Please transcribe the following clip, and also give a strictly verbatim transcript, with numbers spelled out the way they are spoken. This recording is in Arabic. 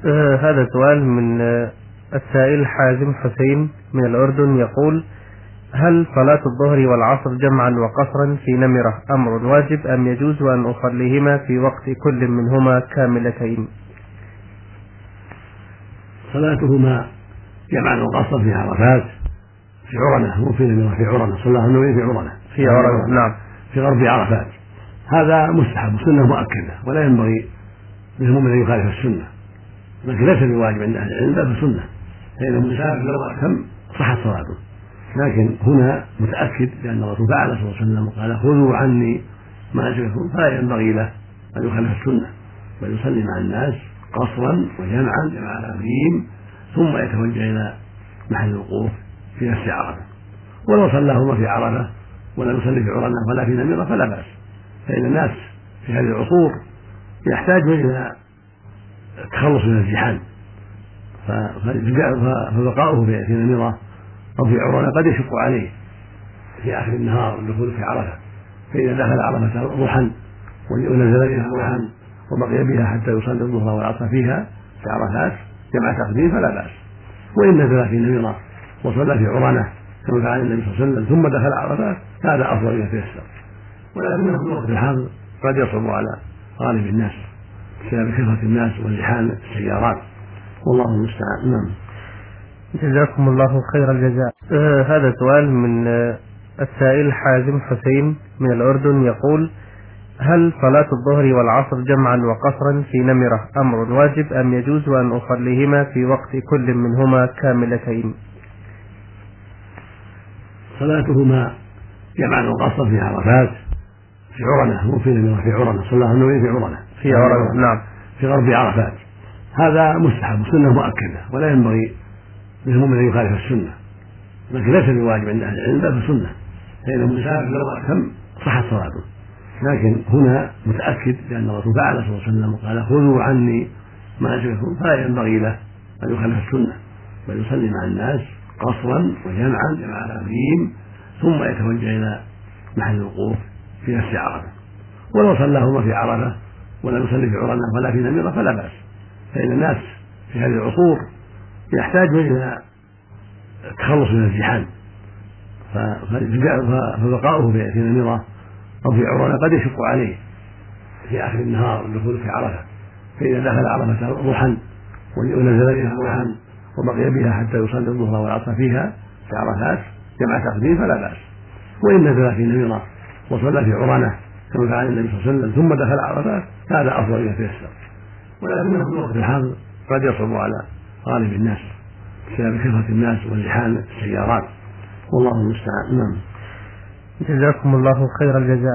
آه هذا سؤال من آه السائل حازم حسين من الأردن، يقول: هل صلاة الظهر والعصر جمعا وقصرا في نمرة أمر واجب أم يجوز أن أصليهما في وقت كل منهما كاملتين؟ صلاتهما جمعا وقصرا في عرفات في عرنة، مو في نمرة، في عرنة، صلاها النبي في عرنة في عرنة نعم في غرب عرفات. هذا مستحب، سنة مؤكدة، ولا ينبغي للمؤمن أن يخالف السنة، لكن ليس بواجب عند أهل العلم بل بسنة، فإن المسافر لو أتم صحت صلاته. لكن هنا متأكد لأن الرسول فعل صلى الله عليه وسلم قال: خذوا عني مناسككم، فلا ينبغي له أن يخالف السنة بل يصلي مع الناس قصرا وجمعا جمع الأمرين، ثم يتوجه إلى محل الوقوف في نفس عرفة. ولو صلاهما في عرفة ولم يصلي في عرنة ولا في نمرة فلا بأس، فإن الناس في هذه العصور يحتاجون إلى التخلص من الزحام، فبقاؤه في نمرة أو في عرنة قد يشق عليه في آخر النهار الدخول في عرفة، فإذا دخل عرفة ضحى ونزل بها ضحى وبقي بها حتى يصلي الظهر والعصر فيها في عرفات جمع تقديم فلا بأس. وإن نزل في نمرة وصلى في عرنة كما فعل النبي صلى الله عليه وسلم ثم دخل عرفات هذا أفضل إذا تيسر، ولكنه في وقت الحاضر قد يصعب على غالب الناس بسبب كثرة الناس وازدحام السيارات، والله المستعان. نعم. جزاكم الله خير الجزاء. آه هذا سؤال من آه السائل حازم حسين من الأردن، يقول: هل صلاة الظهر والعصر جمعا وقصرا في نمرة أمر واجب أم يجوز أن أصليهما في وقت كل منهما كاملتين؟ صلاتهما جمعا وقصرا في عرفات في عرنة، مو في نمرة، في عرنة، صلاها النبي في عرنة في عرنة نعم في غرب عرفات. هذا مستحب، سنة مؤكدة، ولا ينبغي للمؤمن أن يخالف السنة، لكن ليس بواجب عند أهل العلم بل بسنة، فإن المسافر لو أتم صحت صلاته. لكن هنا متأكد لأن الرسول فعل صلى الله عليه وسلم قال: خذوا عني مناسككم، فلا ينبغي له أن يخالف السنة بل يصلي مع الناس قصرا وجمعا جمع الأمرين، ثم يتوجه إلى محل الوقوف في نفس عرفة. ولو صلاهما في عرفة ولم يصلي في عرنة ولا في نمرة فلا بأس، فإن الناس في هذه العصور يحتاجون إلى التخلص من الزحام، فبقاؤه في نمرة أو في عرنة قد يشق عليه في آخر النهار الدخول في عرفة، فإذا دخل عرفة ضحى ونزل بها ضحى وبقي بها حتى يصلي الظهر والعصر فيها في عرفات جمع تقديم فلا بأس. وإن نزل في نمرة وصلى في عرنة كما فعل النبي صلى الله عليه وسلم ثم دخل عرفات هذا أفضل إذا تيسر، ولكنه في وقت الحاضر قد يصعب على غالب الناس بسبب كثرة الناس وازدحام السيارات، والله المستعان. نعم. جزاكم الله خير الجزاء.